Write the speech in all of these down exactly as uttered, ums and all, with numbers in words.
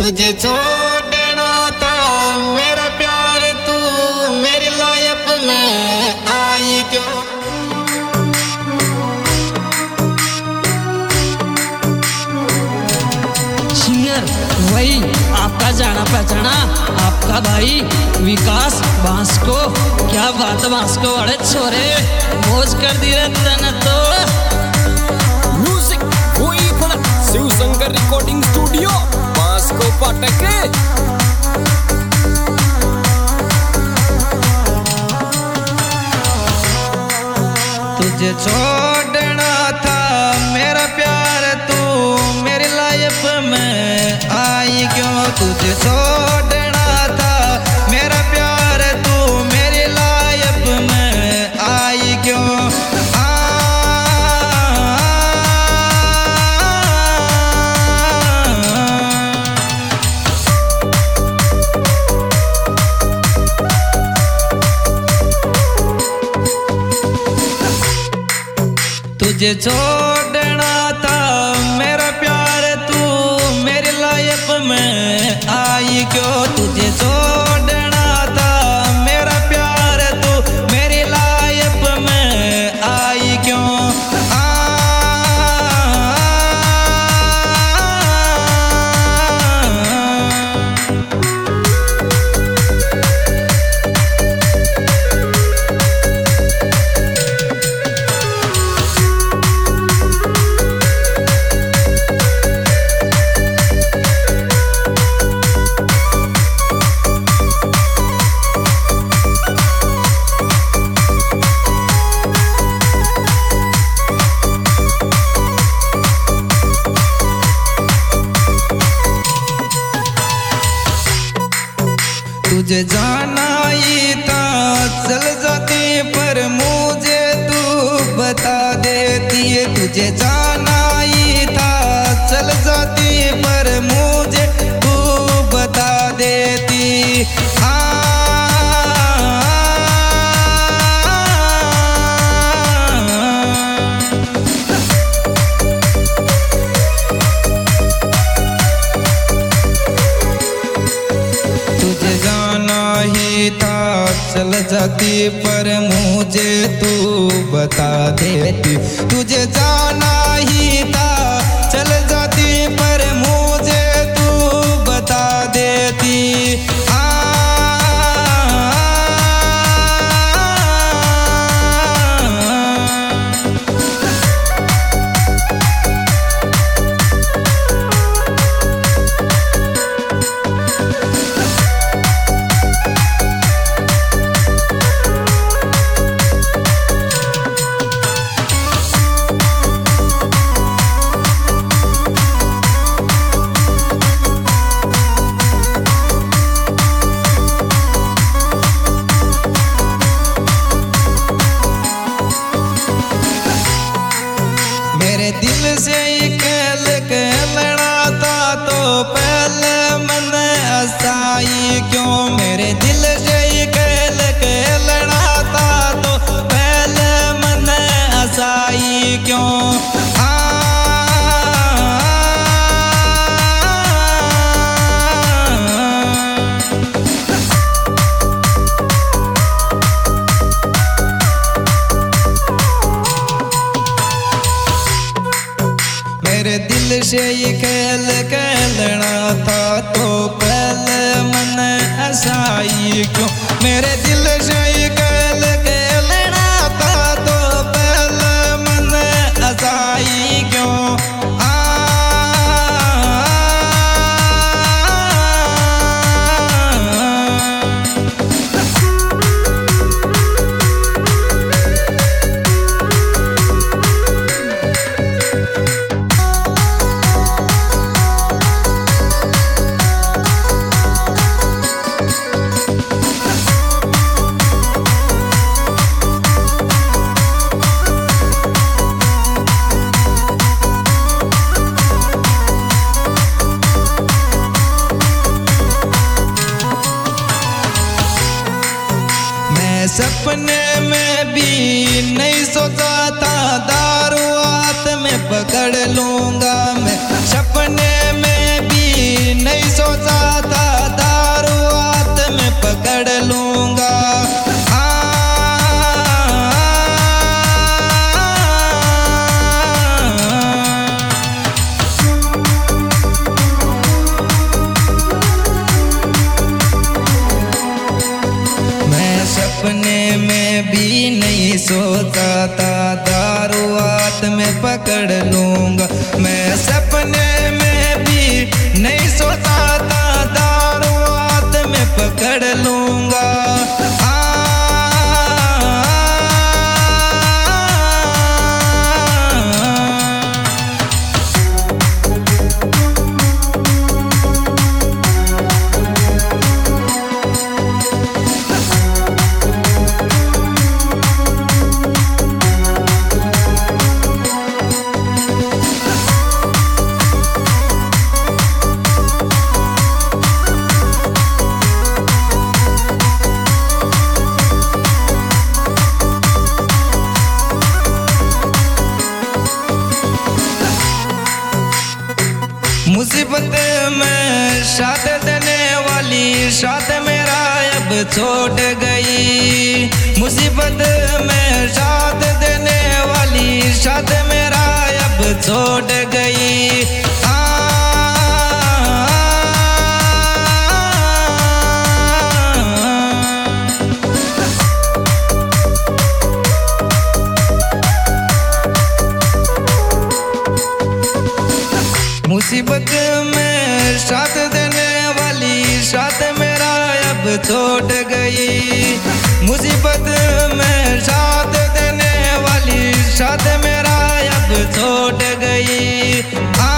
तुझे छोड़ना था मेरा प्यार, तू मेरी लाइफ में आई क्यों? सिंगर वही आपका जाना पहचाना, आपका भाई विकास भास्को। क्या बात है भास्को, अरे छोरे मौज कर दी रे तने तो। म्यूजिक वही फन शिव शंकर रिकॉर्डिंग स्टूडियो भास्को पाठक। तुझे छोड़ना था मेरा प्यार, तू मेरी लाइफ में आई क्यों? तुझे छोड़ना था मेरा प्यार, तू मेरी लाइफ में आई क्यों? आ, तुझे छोड़ना था मेरा प्यार, तू मेरी लाइफ में आई क्यों? तुझे छोड़ना था मेरा प्यार, तू मेरी लाइफ में आई क्यों? आ, तुझे जाना ही था चल जाती, पर मुझे तू बता देती है। तुझे जाना ही था चल जाती, पर मुझे तू बता देती। आ, तुझे जाना ही था चल जाती, पर मुझे तू बता देती। तुझे जाना ही था चल जाती, पर मुझे तू बता देती। आ, मेरे दिल से कल कहना था तो पहले मन हंसाई क्यों? मेरे दिल से कल कहना था तो पहले मन हंसाई क्यों? आ, मेरे दिल से ये खेल खेलना था तो पहले मन हंसाई क्यों? मेरे दिल से ये खेल खेलना था तो पहले मन हंसाई क्यों? आ, सपने में भी नहीं सोचा था दारू हाथ में पकड़ लूंगा मैं। सपने में भी नहीं सोचा पकड़ लूंगा। मैं सपने में भी नहीं सोता था, दारू हाथ में पकड़ लूंगा। मुसीबत में साथ देने वाली साथ मेरा अब छोड़ गई। मुसीबत में साथ देने वाली साथ मेरा अब छोड़ गई। आ, मुसीबत में साथ देने वाली साथ मेरा अब छोड़ गई। मुसीबत में साथ देने वाली साथ मेरा अब छोड़ गई। आ,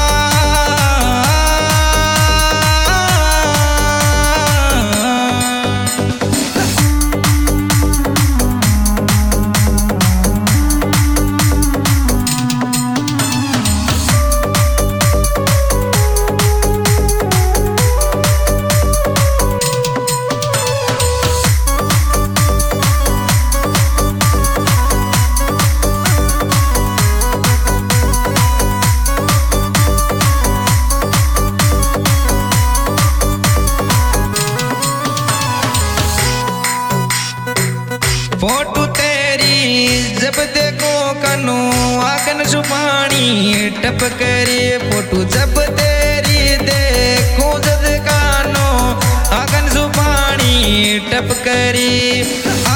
फोटू तेरी जब देखो कनो आगन सुपानी टप करी। फोटू जब तेरी देखो जब कानो आगन सुपानी टप करी। आ,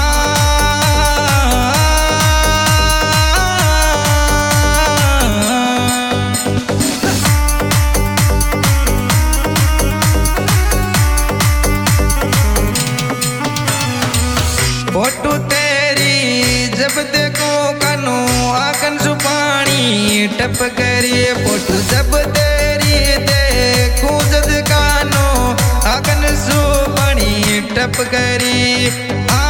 फोटू तेरी जब देखो कनो आगन सुपानी टप करिए। फोटू जब तेरी देखो जब कानो आगन सुपानी टप करी। आ,